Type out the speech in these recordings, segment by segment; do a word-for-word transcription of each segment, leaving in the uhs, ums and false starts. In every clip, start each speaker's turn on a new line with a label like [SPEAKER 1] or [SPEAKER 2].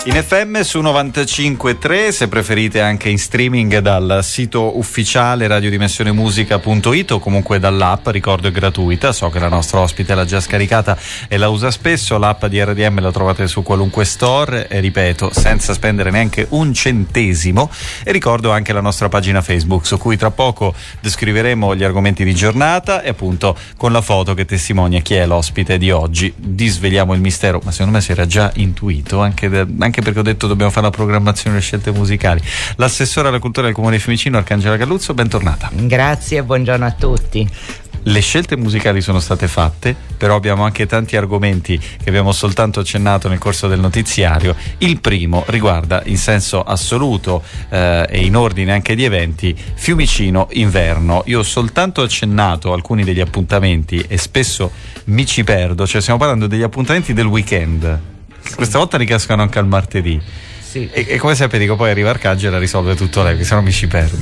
[SPEAKER 1] In F M su novantacinque virgola tre, se preferite anche in streaming dal sito ufficiale radiodimensionemusica punto it o comunque dall'app, ricordo è gratuita, so che la nostra ospite l'ha già scaricata e la usa spesso, l'app di R D M la trovate su qualunque store e ripeto senza spendere neanche un centesimo, e ricordo anche la nostra pagina Facebook su cui tra poco descriveremo gli argomenti di giornata e appunto con la foto che testimonia chi è l'ospite di oggi. Disveliamo il mistero, ma secondo me si era già intuito anche, de- anche perché ho detto dobbiamo fare la programmazione e le scelte musicali. L'assessore alla cultura del Comune di Fiumicino, Arcangela Galluzzo, bentornata.
[SPEAKER 2] Grazie e buongiorno a tutti.
[SPEAKER 1] Le scelte musicali sono state fatte, però abbiamo anche tanti argomenti che abbiamo soltanto accennato nel corso del notiziario. Il primo riguarda in senso assoluto eh, e in ordine anche di eventi Fiumicino inverno. Io ho soltanto accennato alcuni degli appuntamenti e spesso mi ci perdo, cioè stiamo parlando degli appuntamenti del weekend. Sì. Questa volta ricascano anche al martedì. Sì. E, e come sempre dico, poi arriva Arcangela e risolve tutto lei, perché sennò mi ci perdo.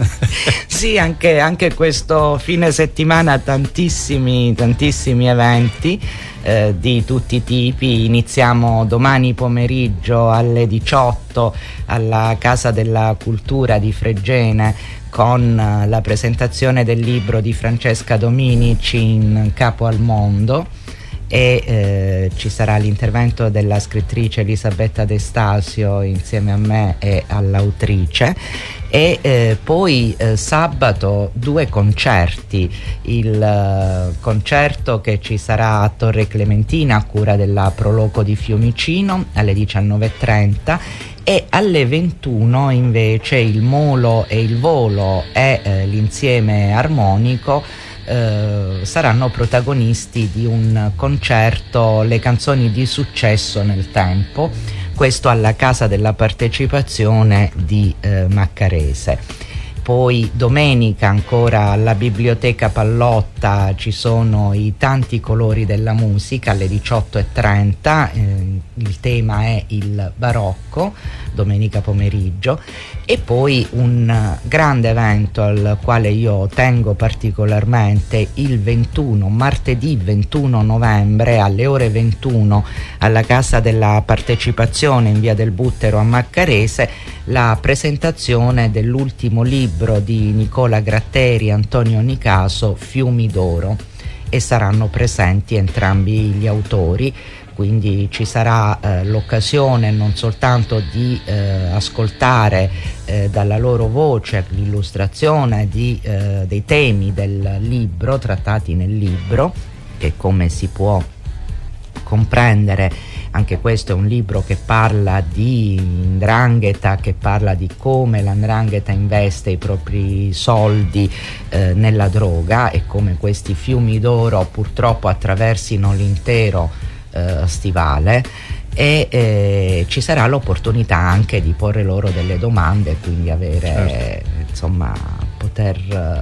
[SPEAKER 2] Sì, anche, anche questo fine settimana tantissimi, tantissimi eventi eh, di tutti i tipi. Iniziamo domani pomeriggio alle diciotto alla Casa della Cultura di Fregene con la presentazione del libro di Francesca Dominici, In capo al mondo, e eh, ci sarà l'intervento della scrittrice Elisabetta De Stasio insieme a me e all'autrice, e eh, poi eh, sabato due concerti, il eh, concerto che ci sarà a Torre Clementina a cura della Proloco di Fiumicino alle diciannove e trenta, e alle ventuno invece il Molo e il Volo e eh, l'insieme armonico Uh, saranno protagonisti di un concerto Le canzoni di successo nel tempo, questo alla Casa della Partecipazione di uh, Maccarese. Poi domenica ancora alla Biblioteca Pallotta ci sono i tanti colori della musica alle diciotto e trenta, eh, il tema è il barocco, domenica pomeriggio, e poi un grande evento al quale io tengo particolarmente il ventuno, martedì ventuno novembre alle ore ventuno alla Casa della Partecipazione in via del Buttero a Maccarese, la presentazione dell'ultimo libro di Nicola Gratteri e Antonio Nicaso, Fiumi d'oro, e saranno presenti entrambi gli autori, quindi ci sarà eh, l'occasione non soltanto di eh, ascoltare eh, dalla loro voce l'illustrazione di, eh, dei temi del libro, trattati nel libro, che come si può comprendere anche questo è un libro che parla di 'ndrangheta, che parla di come la 'ndrangheta investe i propri soldi eh, nella droga e come questi fiumi d'oro purtroppo attraversino l'intero eh, stivale, e eh, ci sarà l'opportunità anche di porre loro delle domande e quindi avere certo. insomma poter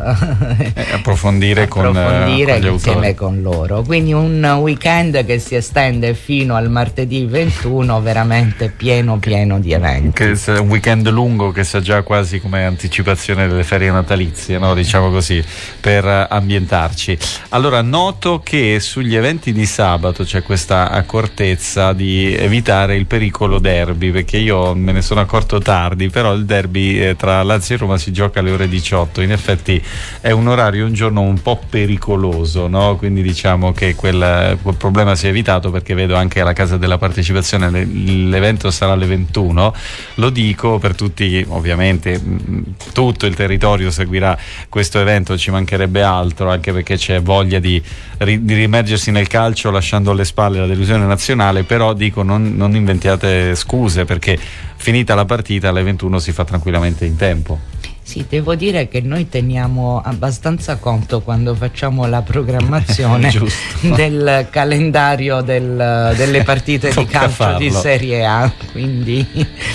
[SPEAKER 1] eh, approfondire,
[SPEAKER 2] approfondire
[SPEAKER 1] con, con
[SPEAKER 2] insieme
[SPEAKER 1] autori.
[SPEAKER 2] con loro, quindi un weekend che si estende fino al martedì ventuno, veramente pieno pieno di eventi,
[SPEAKER 1] che è un weekend lungo che sa già quasi come anticipazione delle ferie natalizie, no? Diciamo così, per ambientarci. Allora noto che sugli eventi di sabato c'è questa accortezza di evitare il pericolo derby, perché io me ne sono accorto tardi, però il derby eh, tra Lazio e Roma si gioca alle ore diciotto. In effetti è un orario, un giorno un po' pericoloso, no? Quindi diciamo che quel, quel problema si è evitato, perché vedo anche alla Casa della Partecipazione l'evento sarà alle ventuno. Lo dico per tutti, ovviamente tutto il territorio seguirà questo evento, ci mancherebbe altro, anche perché c'è voglia di, di rimergersi nel calcio lasciando alle spalle la delusione nazionale, però dico non, non inventiate scuse, perché finita la partita alle ventuno si fa tranquillamente in tempo.
[SPEAKER 2] Sì, devo dire che noi teniamo abbastanza conto quando facciamo la programmazione del calendario del, delle partite di calcio farlo. Di Serie A, quindi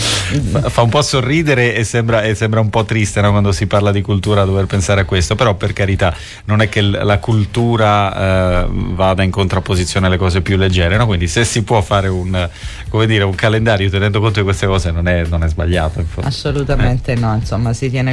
[SPEAKER 1] fa un po' sorridere e sembra, e sembra un po' triste, no? Quando si parla di cultura dover pensare a questo, però per carità non è che la cultura eh, vada in contrapposizione alle cose più leggere, no? Quindi se si può fare un, come dire, un calendario tenendo conto di queste cose non è, non è sbagliato.
[SPEAKER 2] Assolutamente eh. no, insomma si tiene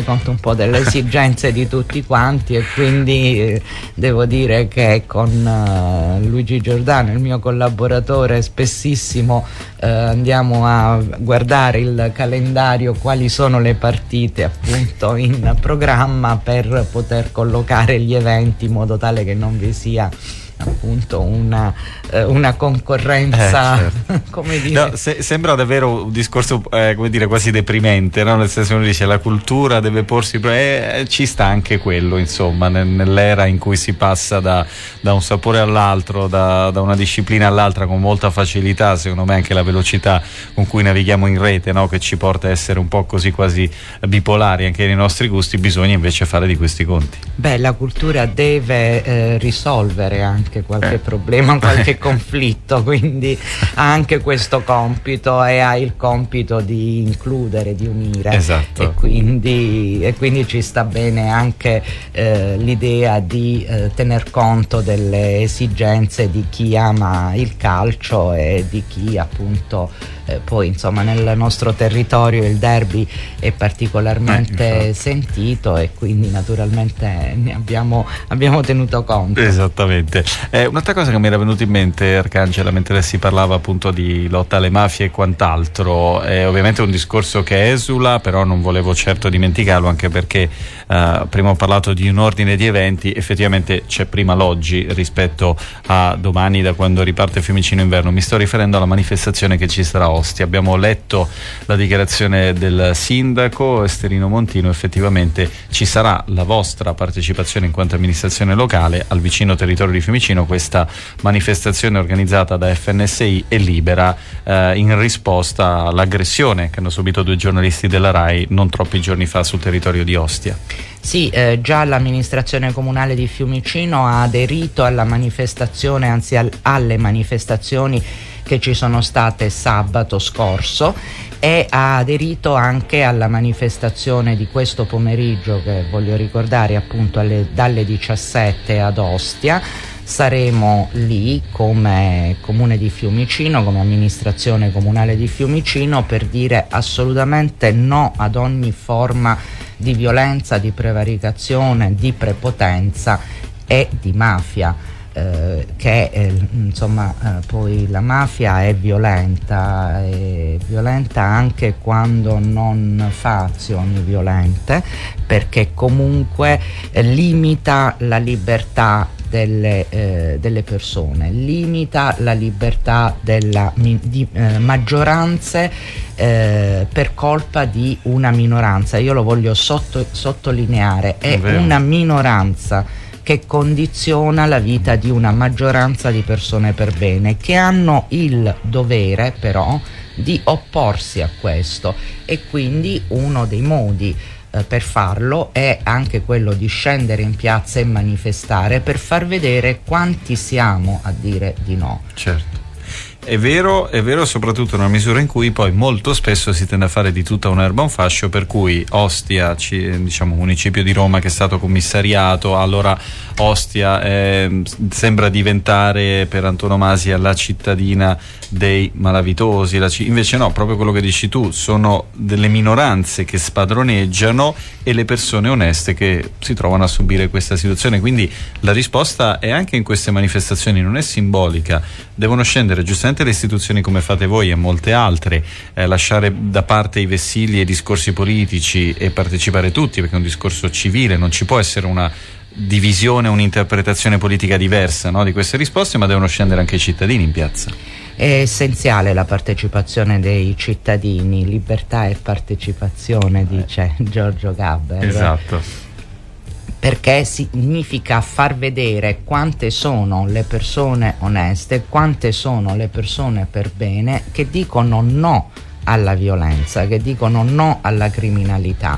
[SPEAKER 2] conto un po' delle esigenze di tutti quanti, e quindi eh, devo dire che con uh, Luigi Giordano, il mio collaboratore, spessissimo uh, andiamo a guardare il calendario, quali sono le partite appunto in programma, per poter collocare gli eventi in modo tale che non vi sia appunto una, eh, una concorrenza,
[SPEAKER 1] eh, certo.
[SPEAKER 2] come dire.
[SPEAKER 1] No, se, sembra davvero un discorso eh, come dire quasi deprimente, no? Nel senso, uno dice la cultura deve porsi, eh, ci sta anche quello, insomma, nel, nell'era in cui si passa da, da un sapore all'altro, da, da una disciplina all'altra con molta facilità. Secondo me anche la velocità con cui navighiamo in rete, no? Che ci porta a essere un po' così quasi bipolari anche nei nostri gusti, bisogna invece fare di questi conti.
[SPEAKER 2] Beh, la cultura deve eh, risolvere anche qualche eh. problema, qualche conflitto, quindi ha anche questo compito, e ha il compito di includere, di unire.
[SPEAKER 1] Esatto.
[SPEAKER 2] E quindi, e quindi ci sta bene anche eh, l'idea di eh, tener conto delle esigenze di chi ama il calcio e di chi appunto eh, poi insomma nel nostro territorio il derby è particolarmente eh, sentito, e quindi naturalmente ne abbiamo, abbiamo tenuto conto.
[SPEAKER 1] Esattamente. Eh, un'altra cosa che mi era venuta in mente, Arcangela, mentre si parlava appunto di lotta alle mafie e quant'altro, è ovviamente un discorso che esula, però non volevo certo dimenticarlo, anche perché eh, prima ho parlato di un ordine di eventi, effettivamente c'è prima l'oggi rispetto a domani, da quando riparte Fiumicino Inverno. Mi sto riferendo alla manifestazione che ci sarà a Ostia. Abbiamo letto la dichiarazione del sindaco Esterino Montino, effettivamente ci sarà la vostra partecipazione in quanto amministrazione locale al vicino territorio di Fiumicino, questa manifestazione organizzata da F N S I e Libera eh, in risposta all'aggressione che hanno subito due giornalisti della RAI non troppi giorni fa sul territorio di Ostia.
[SPEAKER 2] Sì, eh, già l'amministrazione comunale di Fiumicino ha aderito alla manifestazione, anzi al, alle manifestazioni che ci sono state sabato scorso, e ha aderito anche alla manifestazione di questo pomeriggio, che voglio ricordare appunto alle, dalle diciassette ad Ostia. Saremo lì come Comune di Fiumicino, come amministrazione comunale di Fiumicino, per dire assolutamente no ad ogni forma di violenza, di prevaricazione, di prepotenza e di mafia. Eh, che eh, insomma eh, poi la mafia è violenta, è violenta anche quando non fa azioni violente, perché comunque eh, limita la libertà delle, eh, delle persone, limita la libertà della di, eh, maggioranze eh, per colpa di una minoranza. Io lo voglio sotto, sottolineare, è una minoranza che condiziona la vita di una maggioranza di persone per bene, che hanno il dovere però di opporsi a questo, e quindi uno dei modi eh, per farlo è anche quello di scendere in piazza e manifestare, per far vedere quanti siamo a dire di no.
[SPEAKER 1] Certo. È vero, è vero, soprattutto nella misura in cui poi molto spesso si tende a fare di tutta un'erba un fascio, per cui Ostia, ci, diciamo municipio di Roma che è stato commissariato, allora Ostia eh, sembra diventare per antonomasia la cittadina dei malavitosi, la c- invece no, proprio quello che dici tu, sono delle minoranze che spadroneggiano e le persone oneste che si trovano a subire questa situazione. Quindi la risposta è anche in queste manifestazioni, non è simbolica, devono scendere giustamente le istituzioni come fate voi e molte altre, eh, lasciare da parte i vessilli e i discorsi politici e partecipare tutti, perché è un discorso civile, non ci può essere una divisione, un'interpretazione politica diversa, no, di queste risposte, ma devono scendere anche i cittadini in piazza.
[SPEAKER 2] È essenziale la partecipazione dei cittadini, libertà e partecipazione, dice Giorgio Gaber.
[SPEAKER 1] Esatto.
[SPEAKER 2] Perché significa far vedere quante sono le persone oneste, quante sono le persone per bene che dicono no alla violenza, che dicono no alla criminalità.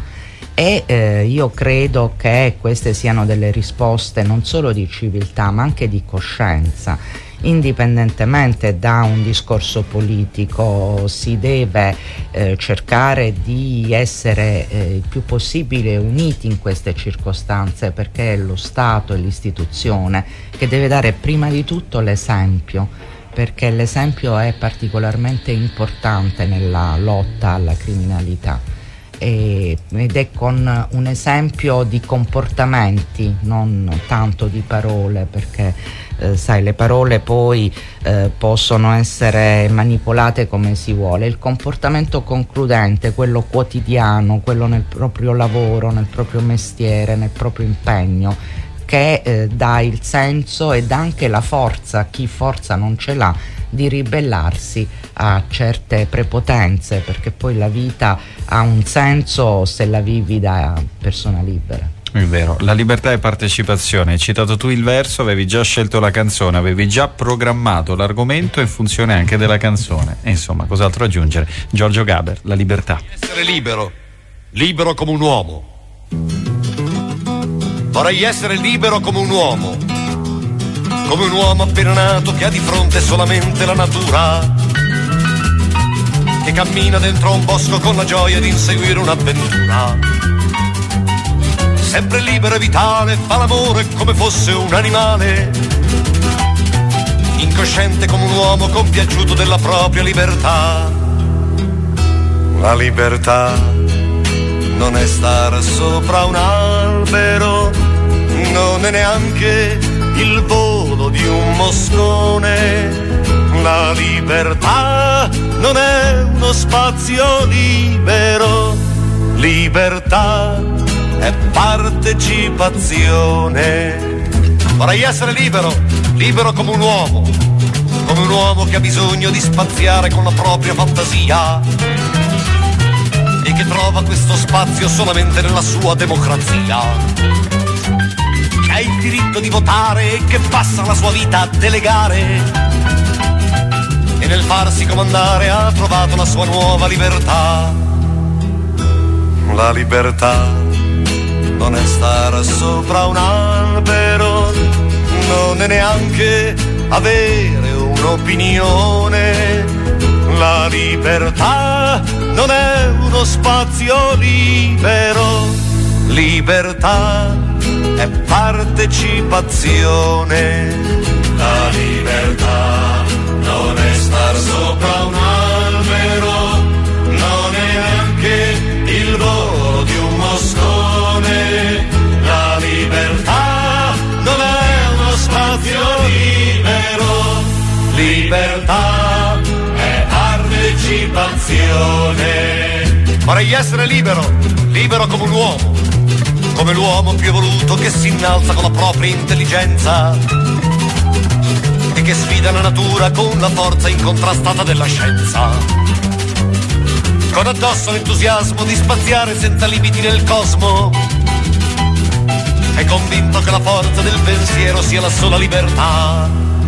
[SPEAKER 2] E eh, io credo che queste siano delle risposte non solo di civiltà ma anche di coscienza. Indipendentemente da un discorso politico si deve eh, cercare di essere eh, il più possibile uniti in queste circostanze, perché è lo Stato e l'istituzione che deve dare prima di tutto l'esempio, perché l'esempio è particolarmente importante nella lotta alla criminalità. e, ed è con un esempio di comportamenti, non tanto di parole, perché eh, sai, le parole poi eh, possono essere manipolate come si vuole. Il comportamento concludente, quello quotidiano, quello nel proprio lavoro, nel proprio mestiere, nel proprio impegno, che eh, dà il senso ed anche la forza, chi forza non ce l'ha, di ribellarsi a certe prepotenze, perché poi la vita ha un senso se la vivi da persona libera.
[SPEAKER 1] È vero, la libertà e partecipazione. Hai citato tu il verso, avevi già scelto la canzone, avevi già programmato l'argomento in funzione anche della canzone. E insomma, cos'altro aggiungere? Giorgio Gaber, la libertà.
[SPEAKER 3] Essere libero, libero come un uomo. Vorrei essere libero come un uomo, come un uomo appena nato che ha di fronte solamente la natura, che cammina dentro un bosco con la gioia di inseguire un'avventura. Sempre libero e vitale, fa l'amore come fosse un animale, incosciente come un uomo compiaciuto della propria libertà. La libertà non è stare sopra un albero, non è neanche il volo di un moscone. La libertà non è uno spazio libero, libertà è partecipazione. Vorrei essere libero, libero come un uomo, come un uomo che ha bisogno di spaziare con la propria fantasia e che trova questo spazio solamente nella sua democrazia, che ha il diritto di votare e che passa la sua vita a delegare, e nel farsi comandare ha trovato la sua nuova libertà. La libertà non è stare sopra un albero, non è neanche avere un'opinione. La libertà non è uno spazio libero, libertà è partecipazione. La libertà non è star sopra un albero, non è neanche il volo di un moscone. La libertà non è uno spazio libero, libertà è partecipazione. Vorrei essere libero, libero come un uomo, come l'uomo più evoluto che si innalza con la propria intelligenza e che sfida la natura con la forza incontrastata della scienza, con addosso l'entusiasmo di spaziare senza limiti nel cosmo, è convinto che la forza del pensiero sia la sola libertà.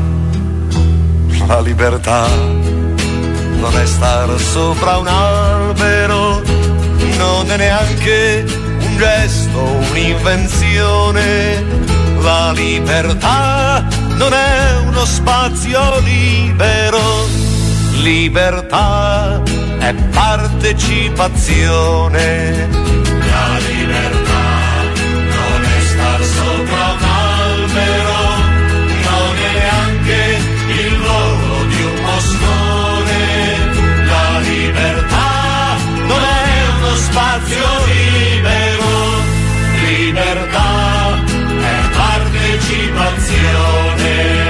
[SPEAKER 3] La libertà non è stare sopra un albero, non è neanche un gesto, un'invenzione. La libertà non è uno spazio libero, libertà è partecipazione. La libertà non è star sopra un albero, non è neanche il volo di un moscone. La libertà non è uno spazio libero, libertà è partecipazione.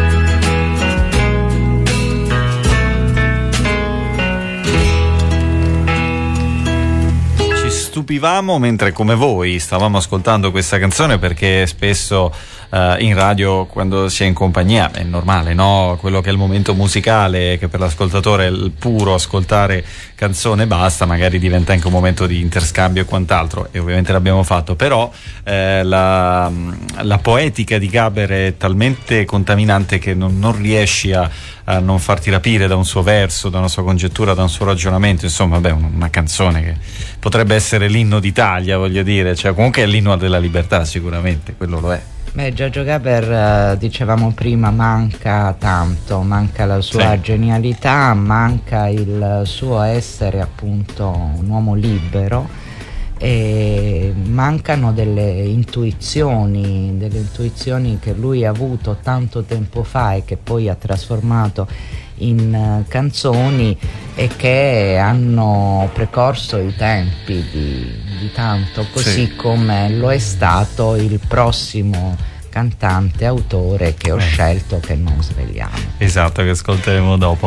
[SPEAKER 1] Stupivamo mentre, come voi, stavamo ascoltando questa canzone, perché spesso uh, in radio, quando si è in compagnia, è normale, no? Quello che è il momento musicale, che per l'ascoltatore è il puro ascoltare canzone e basta, magari diventa anche un momento di interscambio e quant'altro, e ovviamente l'abbiamo fatto, però eh, la, la poetica di Gaber è talmente contaminante che non, non riesci a, a non farti rapire da un suo verso, da una sua congettura, da un suo ragionamento. Insomma, beh, una canzone che potrebbe essere l'inno d'Italia, voglio dire, cioè comunque è l'inno della libertà, sicuramente, quello lo è.
[SPEAKER 2] Beh, Giorgio Gaber, dicevamo prima, manca tanto, manca la sua sì. genialità, manca il suo essere appunto un uomo libero, e mancano delle intuizioni, delle intuizioni che lui ha avuto tanto tempo fa e che poi ha trasformato in uh, canzoni e che hanno precorso i tempi di, di tanto, così sì. come lo è stato il prossimo cantante, autore che ho eh. scelto, che non svegliamo.
[SPEAKER 1] Esatto, che ascolteremo dopo.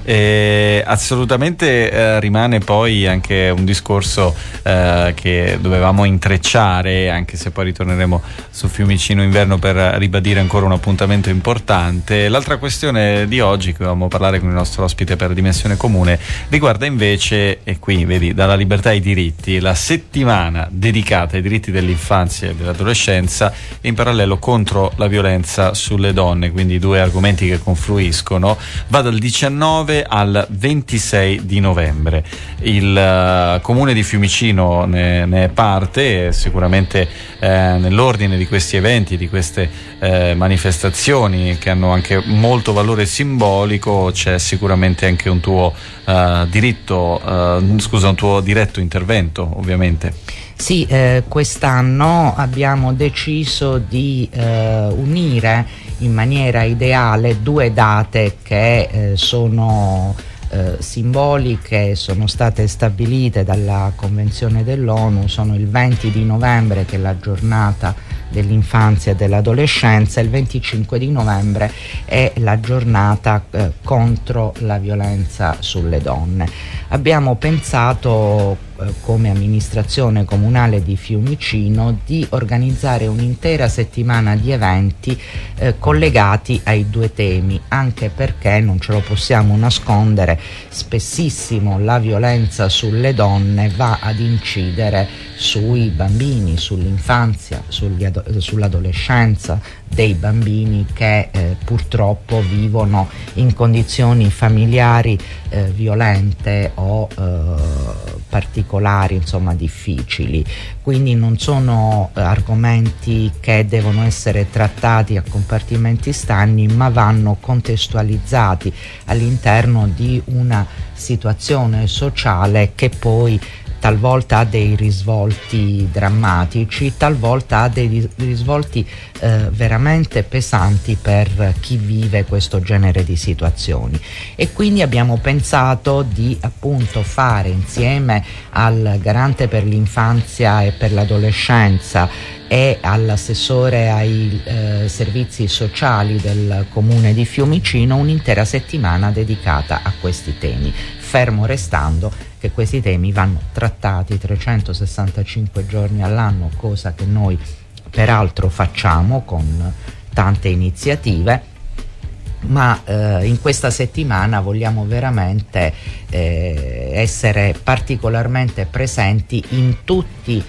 [SPEAKER 1] Eh, assolutamente eh, rimane poi anche un discorso eh, che dovevamo intrecciare, anche se poi ritorneremo su Fiumicino Inverno per ribadire ancora un appuntamento importante. L'altra questione di oggi, che dovevamo parlare con il nostro ospite per Dimensione Comune, riguarda invece, e qui vedi, dalla libertà ai diritti, la settimana dedicata ai diritti dell'infanzia e dell'adolescenza, in parallelo contro la violenza sulle donne, quindi due argomenti che confluiscono. Va dal diciannove al ventisei di novembre. Il uh, comune di Fiumicino ne, ne è parte, e sicuramente eh, nell'ordine di questi eventi, di queste eh, manifestazioni che hanno anche molto valore simbolico, c'è sicuramente anche un tuo uh, diritto, uh, scusa, un tuo diretto intervento, ovviamente.
[SPEAKER 2] Sì, eh, quest'anno abbiamo deciso di eh, unire in maniera ideale due date che eh, sono eh, simboliche, sono state stabilite dalla Convenzione dell'ONU. Sono il venti di novembre, che è la giornata dell'infanzia e dell'adolescenza, e il venticinque di novembre è la giornata eh, contro la violenza sulle donne. Abbiamo pensato come amministrazione comunale di Fiumicino di organizzare un'intera settimana di eventi eh, collegati ai due temi, anche perché, non ce lo possiamo nascondere, spessissimo la violenza sulle donne va ad incidere sui bambini, sull'infanzia, sugli ado- sull'adolescenza dei bambini che eh, purtroppo vivono in condizioni familiari eh, violente o eh, particolari, insomma difficili. Quindi non sono eh, argomenti che devono essere trattati a compartimenti stagni, ma vanno contestualizzati all'interno di una situazione sociale che poi talvolta ha dei risvolti drammatici, talvolta ha dei risvolti eh, veramente pesanti per chi vive questo genere di situazioni. E quindi abbiamo pensato di appunto fare, insieme al Garante per l'infanzia e per l'adolescenza e all'assessore ai eh, servizi sociali del comune di Fiumicino, un'intera settimana dedicata a questi temi, fermo restando che questi temi vanno trattati trecentosessantacinque giorni all'anno, cosa che noi peraltro facciamo con tante iniziative, ma eh, in questa settimana vogliamo veramente eh, essere particolarmente presenti in tutti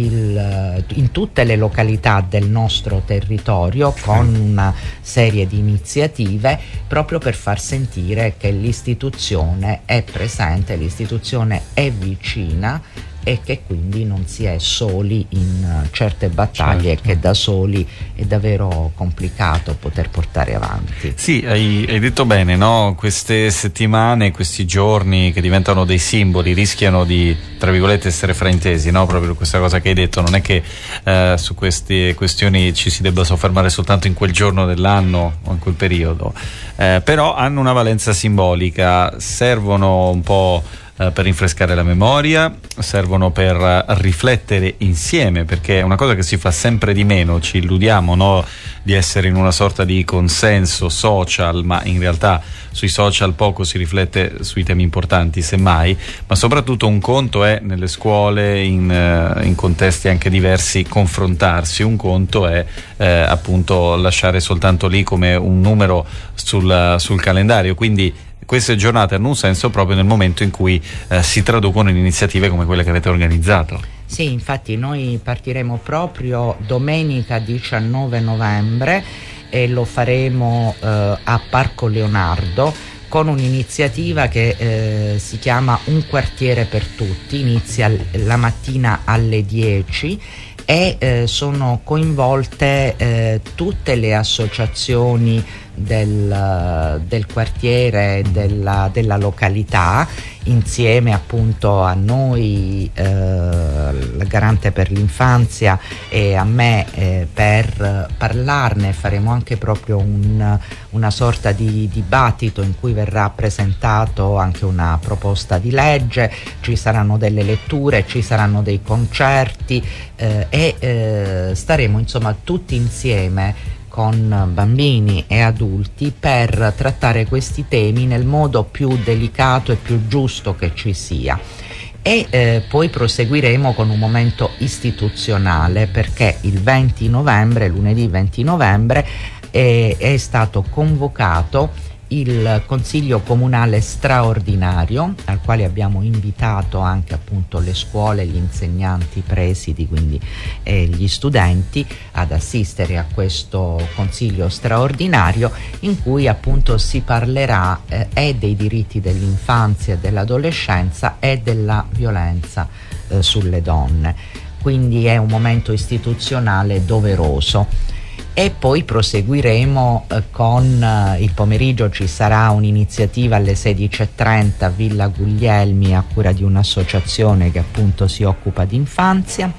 [SPEAKER 2] Il, in tutte le località del nostro territorio, con una serie di iniziative proprio per far sentire che l'istituzione è presente, l'istituzione è vicina e che quindi non si è soli in certe battaglie, certo, che da soli è davvero complicato poter portare avanti.
[SPEAKER 1] Sì, hai, hai detto bene, no? Queste settimane, questi giorni che diventano dei simboli rischiano di, tra virgolette, essere fraintesi, no? Proprio questa cosa che hai detto, non è che eh, su queste questioni ci si debba soffermare soltanto in quel giorno dell'anno o in quel periodo, eh, però hanno una valenza simbolica, servono un po' per rinfrescare la memoria, servono per riflettere insieme, perché è una cosa che si fa sempre di meno. Ci illudiamo, no, di essere in una sorta di consenso social, ma in realtà sui social poco si riflette sui temi importanti, semmai. Ma soprattutto un conto è nelle scuole, in, in contesti anche diversi, confrontarsi. Un conto è eh, appunto lasciare soltanto lì come un numero sul, sul calendario. Quindi queste giornate hanno un senso proprio nel momento in cui eh, si traducono in iniziative come quelle che avete organizzato.
[SPEAKER 2] Sì, infatti noi partiremo proprio domenica diciannove novembre e lo faremo eh, a Parco Leonardo con un'iniziativa che eh, si chiama Un quartiere per tutti. Inizia la mattina alle dieci e eh, sono coinvolte eh, tutte le associazioni del, del quartiere, della, della località, insieme appunto a noi, eh, la Garante per l'Infanzia, e a me eh, per parlarne. Faremo anche proprio un, una sorta di dibattito in cui verrà presentato anche una proposta di legge, ci saranno delle letture, ci saranno dei concerti eh, e eh, staremo insomma tutti insieme con bambini e adulti per trattare questi temi nel modo più delicato e più giusto che ci sia. E eh, poi proseguiremo con un momento istituzionale, perché il venti novembre, lunedì venti novembre, eh, è stato convocato il Consiglio Comunale straordinario, al quale abbiamo invitato anche appunto le scuole, gli insegnanti presidi, quindi eh, gli studenti, ad assistere a questo Consiglio straordinario, in cui appunto si parlerà eh, e dei diritti dell'infanzia e dell'adolescenza e della violenza eh, sulle donne. Quindi è un momento istituzionale doveroso. E poi proseguiremo eh, con eh, il pomeriggio ci sarà un'iniziativa alle sedici e trenta a Villa Guglielmi a cura di un'associazione che appunto si occupa di infanzia.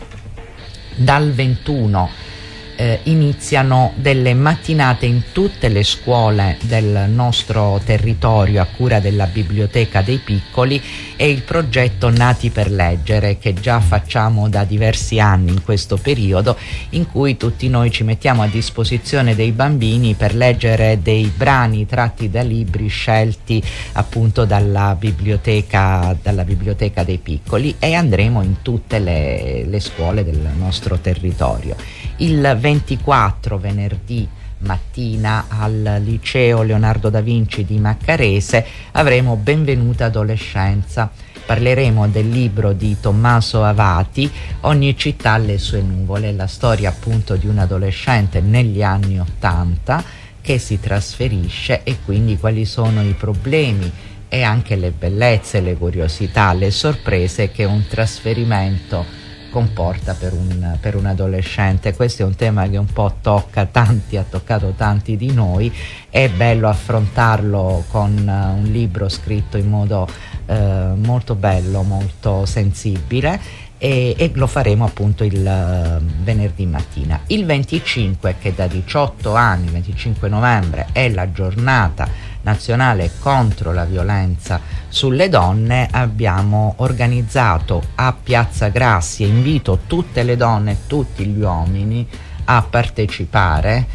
[SPEAKER 2] Dal ventuno eh, iniziano delle mattinate in tutte le scuole del nostro territorio a cura della Biblioteca dei Piccoli e il progetto Nati per Leggere, che già facciamo da diversi anni in questo periodo, in cui tutti noi ci mettiamo a disposizione dei bambini per leggere dei brani tratti da libri scelti appunto dalla biblioteca, dalla Biblioteca dei Piccoli, e andremo in tutte le, le scuole del nostro territorio. Il ventiquattro, venerdì mattina, al liceo Leonardo da Vinci di Maccarese avremo Benvenuta Adolescenza. Parleremo del libro di Tommaso Avati, Ogni città ha le sue nuvole, la storia appunto di un adolescente negli anni ottanta che si trasferisce, e quindi quali sono i problemi e anche le bellezze, le curiosità, le sorprese che un trasferimento comporta per un, per un adolescente. Questo è un tema che un po' tocca tanti, ha toccato tanti di noi. È bello affrontarlo con uh, un libro scritto in modo uh, molto bello, molto sensibile, e, e lo faremo appunto il uh, venerdì mattina. Il venticinque, che da diciotto anni, venticinque novembre, è la giornata nazionale contro la violenza sulle donne, abbiamo organizzato a Piazza Grassi, e invito tutte le donne e tutti gli uomini a partecipare,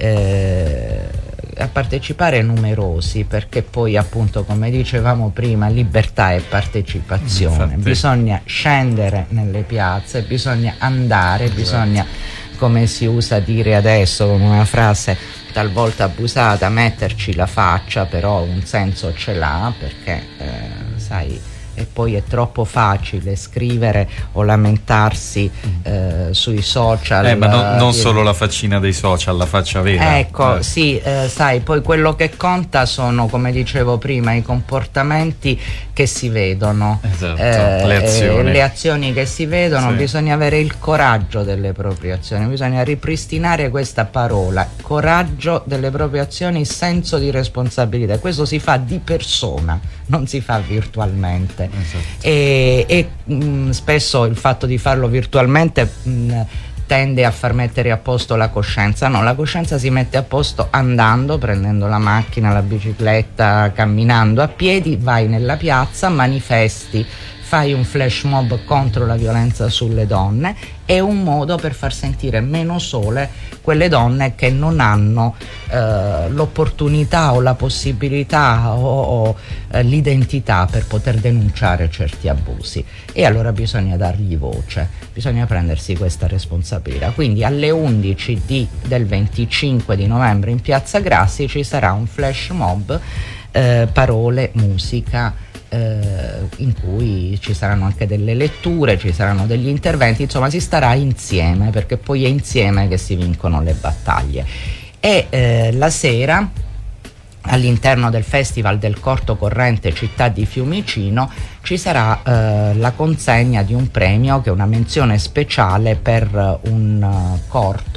[SPEAKER 2] eh, a partecipare numerosi, perché poi appunto, come dicevamo prima, libertà e partecipazione. Infatti, bisogna scendere nelle piazze, bisogna andare, esatto. Bisogna, come si usa dire adesso con una frase talvolta abusata, metterci la faccia, però un senso ce l'ha, perché eh, sai, e poi è troppo facile scrivere o lamentarsi eh, sui social.
[SPEAKER 1] Eh, ma no, non solo la faccina dei social, la faccia vera.
[SPEAKER 2] Ecco,
[SPEAKER 1] eh.
[SPEAKER 2] sì, eh, sai, poi quello che conta sono, come dicevo prima, i comportamenti che si vedono,
[SPEAKER 1] esatto,
[SPEAKER 2] eh,
[SPEAKER 1] le azioni.
[SPEAKER 2] Eh, le azioni che si vedono, sì. Bisogna avere il coraggio delle proprie azioni, bisogna ripristinare questa parola, coraggio delle proprie azioni, senso di responsabilità. Questo si fa di persona, non si fa virtualmente. Esatto. E, e mh, spesso il fatto di farlo virtualmente mh, tende a far mettere a posto la coscienza. No, la coscienza si mette a posto andando, prendendo la macchina, la bicicletta, camminando a piedi, vai nella piazza, manifesti, fai un flash mob contro la violenza sulle donne. È un modo per far sentire meno sole quelle donne che non hanno eh, l'opportunità o la possibilità o, o eh, l'identità per poter denunciare certi abusi, e allora bisogna dargli voce, bisogna prendersi questa responsabilità. Quindi alle undici di, del venticinque di novembre in Piazza Grassi ci sarà un flash mob, eh, parole, musica, Eh, in cui ci saranno anche delle letture, ci saranno degli interventi, insomma si starà insieme, perché poi è insieme che si vincono le battaglie. E eh, la sera, all'interno del Festival del Corto Corrente Città di Fiumicino, ci sarà eh, la consegna di un premio, che è una menzione speciale per un uh, corto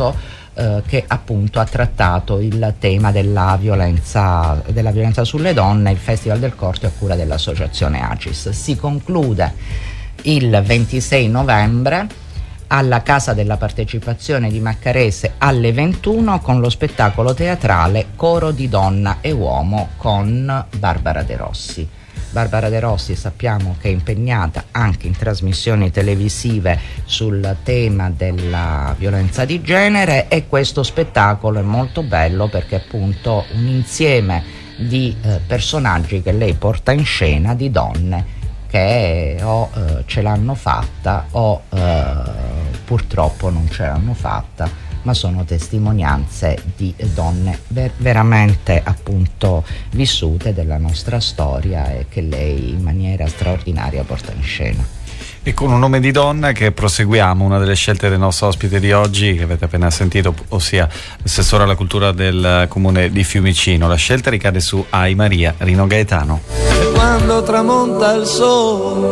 [SPEAKER 2] eh, che appunto ha trattato il tema della violenza, della violenza sulle donne. Il Festival del Corto è a cura dell'associazione ACIS. Si conclude il ventisei novembre alla Casa della Partecipazione di Maccarese alle ventuno con lo spettacolo teatrale Coro di donna e uomo con Barbara De Rossi. Barbara De Rossi sappiamo che è impegnata anche in trasmissioni televisive sul tema della violenza di genere, e questo spettacolo è molto bello perché è appunto un insieme di eh, personaggi che lei porta in scena, di donne che o eh, ce l'hanno fatta o eh, purtroppo non ce l'hanno fatta, ma sono testimonianze di donne ver- veramente appunto vissute della nostra storia e che lei in maniera straordinaria porta in scena.
[SPEAKER 1] E con un nome di donna che proseguiamo una delle scelte del nostro ospite di oggi, che avete appena sentito, ossia l'assessore alla cultura del comune di Fiumicino. La scelta ricade su Ai Maria, Rino Gaetano.
[SPEAKER 4] E quando tramonta il sole,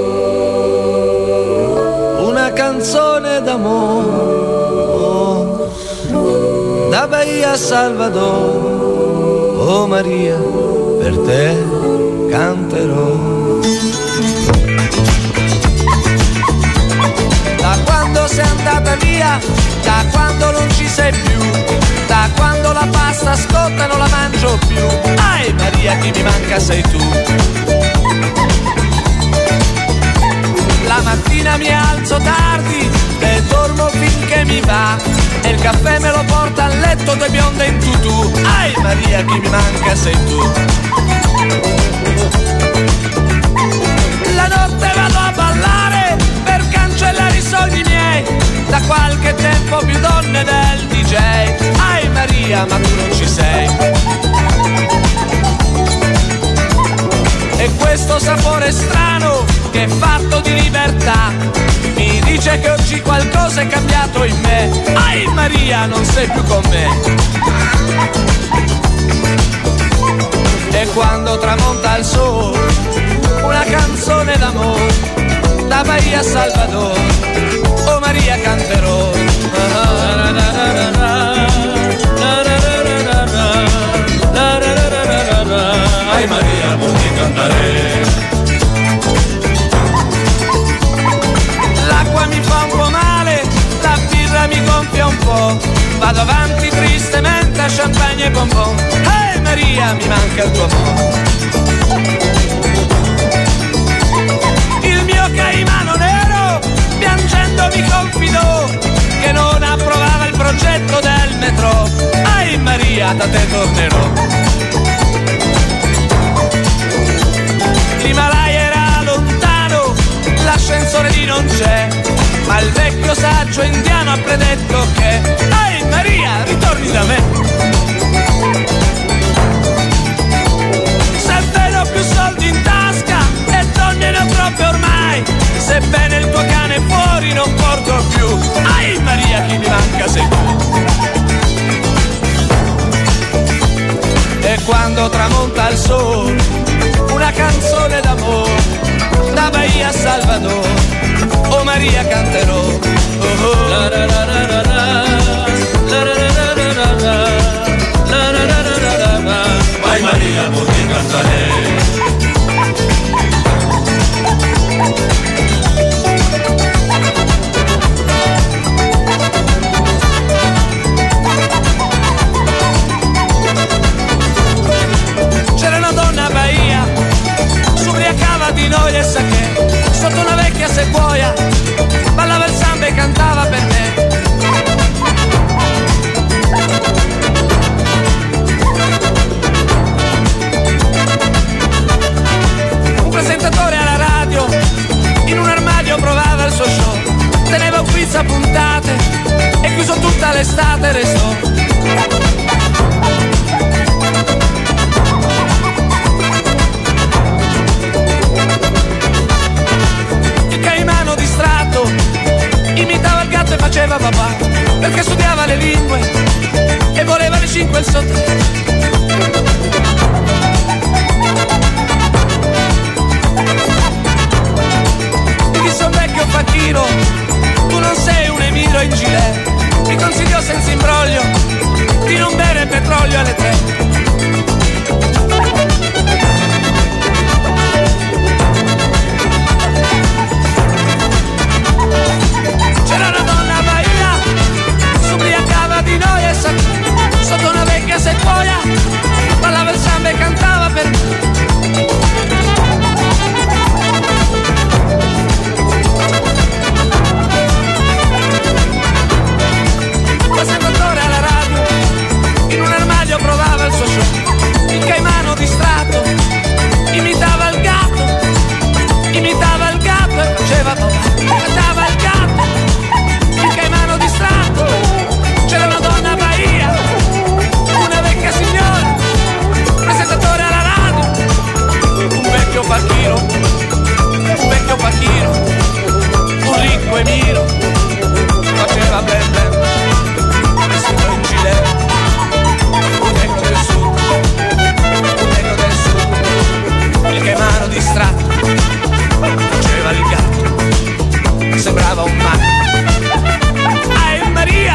[SPEAKER 4] una canzone d'amore, da Bahia a Salvador, oh Maria, per te canterò. Da quando sei andata via, da quando non ci sei più, da quando la pasta scotta e non la mangio più, ai Maria chi mi manca sei tu. La mattina mi alzo tardi e dormo finché mi va, e il caffè me lo porta a letto due bionde in tutù, ai Maria chi mi manca sei tu. La notte vado a ballare per cancellare i sogni miei, da qualche tempo più donne del D J, ai Maria ma tu non ci sei. E questo sapore strano che è fatto di libertà mi dice che oggi qualcosa è cambiato in me, ai Maria non sei più con me. E quando tramonta il sole, una canzone d'amore, da Bahia a Salvador, oh Maria canterò. Ai Maria vuoi cantare. L'acqua mi fa un po' male, la birra mi gonfia un po', vado avanti tristemente a champagne e bonbon, ai Maria mi manca il tuo amore. Il mio caimano nero piangendo mi confidò che non approvava il progetto del metro, ai Maria da te tornerò. L'Himalaya era lontano, l'ascensore lì non c'è, ma il vecchio saggio indiano ha predetto che, ai Maria ritorni da me. Se ho più soldi in tasca e donne ne ho troppe ormai, sebbene il tuo cane fuori non porto più, ai Maria chi mi manca sei tu. E quando tramonta il sole, una canzone d'amore, da Bahia a Salvador, oh Maria canterò. Oh oh. La la la la la la, la la la la la la, la la la la la la. Vai Maria vuoi cantare. C'era una donna a Bahia, s'ubriacava di noia e sake, sotto una vecchia sequoia, ballava il samba e cantava per me. Un presentatore alla radio, in un armadio provava il suo show, teneva un quiz a puntate e chiuso tutta l'estate restò. Imitava il gatto e faceva papà, perché studiava le lingue e voleva le cinque il sotto. Mi disse un vecchio facchino, tu non sei un emiro in gilet, mi consigliò senza imbroglio voglio alle tre. C'era una donna a Bahia, s'ubriacava di noia e sa- sotto una vecchia sequoia, ballava il samba e cantava per me. Presentatore alla radio, in un armadio provava il suo show. Il caimano distratto imitava il gatto, imitava il gatto e faceva papà, cantava il gatto. Il caimano distratto, c'era una donna a Bahia, una vecchia signora, presentatore alla radio, un vecchio facchino, un vecchio facchino, un ricco emiro, faceva ben ben. Un gilet, un vecchio del sud, un vecchio del sud, il caimano distratto, faceva il gatto, sembrava un matto. Ai Maria,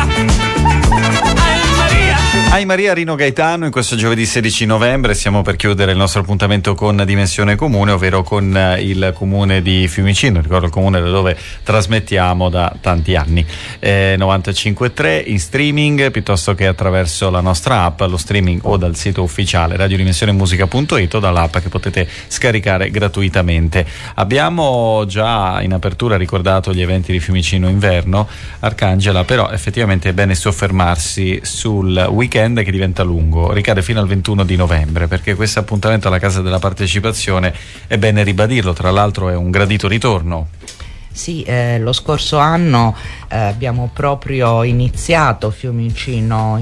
[SPEAKER 4] ai Maria.
[SPEAKER 1] Ai Maria Rino Gaetano in questo giovedì sedici novembre. Stiamo per chiudere il nostro appuntamento con Dimensione Comune, ovvero con il comune di Fiumicino, ricordo il comune da dove trasmettiamo da tanti anni, eh, novantacinque virgola tre in streaming piuttosto che attraverso la nostra app, lo streaming o dal sito ufficiale radiodimensionemusica punto it o dall'app che potete scaricare gratuitamente. Abbiamo già in apertura ricordato gli eventi di Fiumicino Inverno, Arcangela, però effettivamente è bene soffermarsi sul weekend che diventa lungo, ricade fino al ventuno di novembre, perché questo appuntamento alla Casa della Partecipazione è bene ribadirlo, tra l'altro è un gradito ritorno.
[SPEAKER 2] Sì, eh, lo scorso anno eh, abbiamo proprio iniziato Fiumicino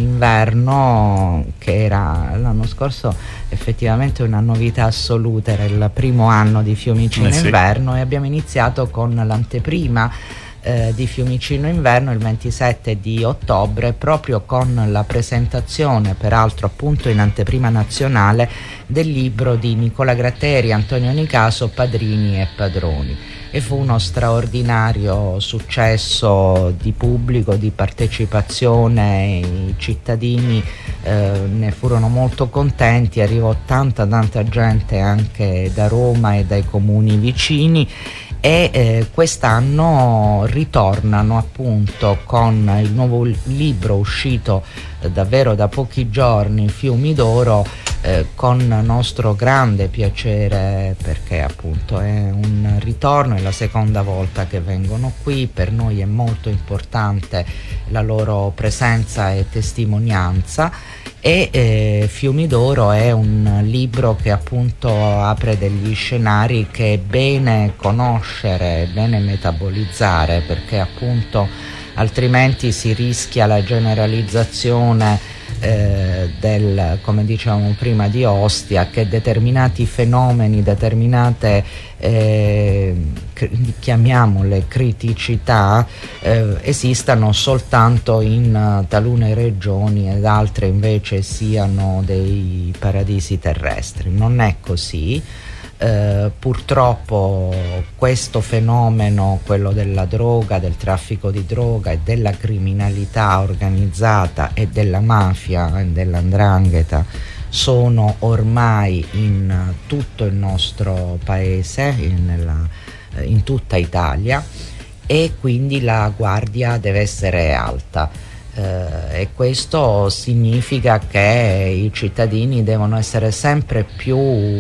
[SPEAKER 2] Inverno, che era l'anno scorso effettivamente una novità assoluta, era il primo anno di Fiumicino
[SPEAKER 1] eh sì.
[SPEAKER 2] Inverno, e abbiamo iniziato con l'anteprima Eh, di Fiumicino Inverno il ventisette di ottobre, proprio con la presentazione, peraltro appunto in anteprima nazionale, del libro di Nicola Gratteri, Antonio Nicaso, Padrini e Padroni, e fu uno straordinario successo di pubblico, di partecipazione. I cittadini eh, ne furono molto contenti, arrivò tanta tanta gente anche da Roma e dai comuni vicini, e eh, quest'anno ritornano appunto con il nuovo libro uscito eh, davvero da pochi giorni, Fiumi d'Oro, eh, con nostro grande piacere, perché appunto è un ritorno, è la seconda volta che vengono qui, per noi è molto importante la loro presenza e testimonianza. E eh, Fiumi d'Oro è un libro che appunto apre degli scenari che è bene conoscere, è bene metabolizzare, perché appunto altrimenti si rischia la generalizzazione eh, del, come dicevamo prima, di Ostia, che determinati fenomeni, determinate eh, chiamiamole criticità, eh, esistano soltanto in uh, talune regioni ed altre invece siano dei paradisi terrestri. Non è così. Eh, purtroppo questo fenomeno, quello della droga, del traffico di droga e della criminalità organizzata e della mafia e dell'andrangheta, sono ormai in tutto il nostro paese, in, nella, in tutta Italia, e quindi la guardia deve essere alta. Eh, e questo significa che i cittadini devono essere sempre più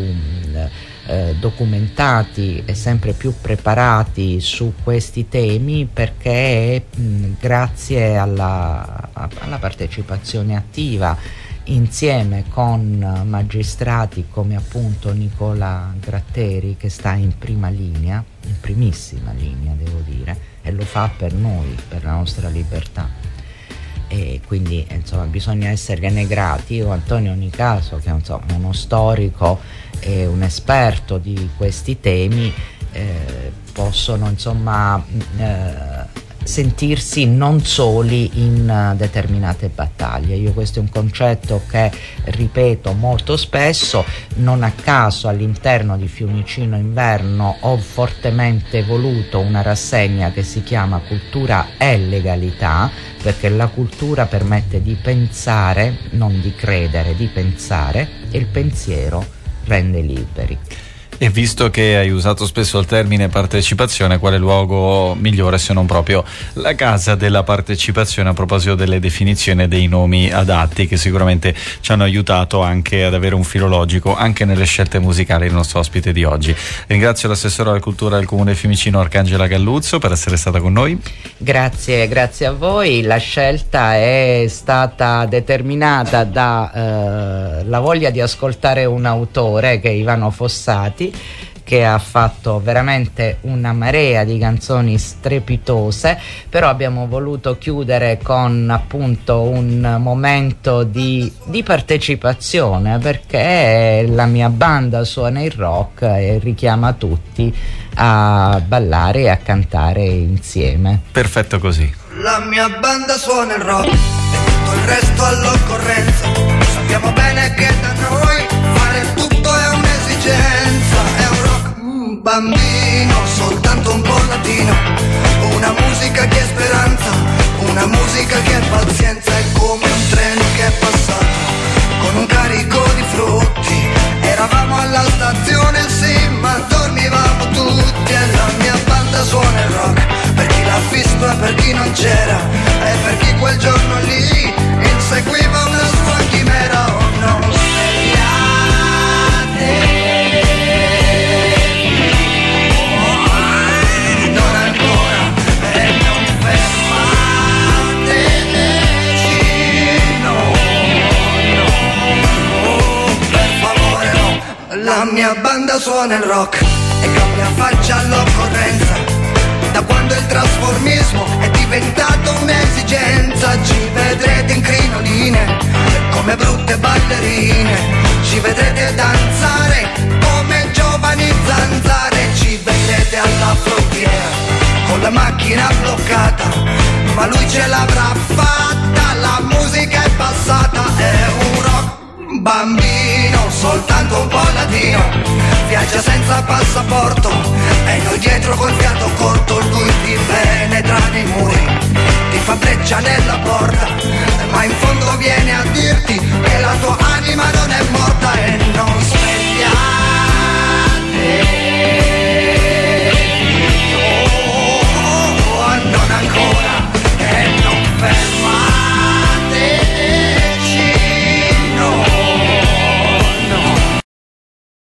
[SPEAKER 2] eh, documentati e sempre più preparati su questi temi, perché mh, grazie alla, alla partecipazione attiva insieme con magistrati come appunto Nicola Gratteri, che sta in prima linea, in primissima linea devo dire, e lo fa per noi, per la nostra libertà. E quindi insomma bisogna essergliene grati. Io, Antonio Nicaso, che è insomma uno storico e un esperto di questi temi, eh, possono insomma eh, sentirsi non soli in uh, determinate battaglie. Io questo è un concetto che ripeto molto spesso, non a caso all'interno di Fiumicino Inverno ho fortemente voluto una rassegna che si chiama Cultura e Legalità, perché la cultura permette di pensare, non di credere, di pensare, e il pensiero rende liberi.
[SPEAKER 1] E visto che hai usato spesso il termine partecipazione, quale luogo migliore se non proprio la casa della partecipazione, a proposito delle definizioni e dei nomi adatti che sicuramente ci hanno aiutato anche ad avere un filologico anche nelle scelte musicali del nostro ospite di oggi. Ringrazio l'assessore alla cultura del Comune Fiumicino Arcangela Galluzzo per essere stata con noi.
[SPEAKER 2] Grazie, grazie a voi. La scelta è stata determinata da eh, la voglia di ascoltare un autore che è Ivano Fossati, che ha fatto veramente una marea di canzoni strepitose, però abbiamo voluto chiudere con appunto un momento di, di partecipazione, perché la mia banda suona il rock e richiama tutti a ballare e a cantare insieme.
[SPEAKER 1] Perfetto così.
[SPEAKER 5] La mia banda suona il rock e tutto il resto all'occorrenza. Sappiamo bene che da noi fare tutto è un'esigenza. È un rock mm, bambino, soltanto un po' latino. Una musica che è speranza, una musica che è pazienza. È come un treno che è passato con un carico di frutti. Eravamo alla stazione, sì, ma dormivamo tutti. E la mia banda suona il rock per chi l'ha visto e per chi non c'era, e per chi quel giorno lì inseguiva una sua chimera. Oh no, svegliate, non ancora, e non fermateci, no, no, oh, per favore no. La mia banda suona il rock e cambia faccia all'occorrenza. Da quando il trasformismo è diventato un'esigenza, ci vedrete in crinoline come brutte ballerine, ci vedrete danzare come giovani zanzare, ci vedrete alla frontiera con la macchina bloccata, ma lui ce l'avrà fatta, la musica è passata, è un rock bambino, soltanto un po' latino, viaggia senza passaporto e noi dietro col fiato corto. Lui ti penetra nei muri, ti fa breccia nella porta, ma in fondo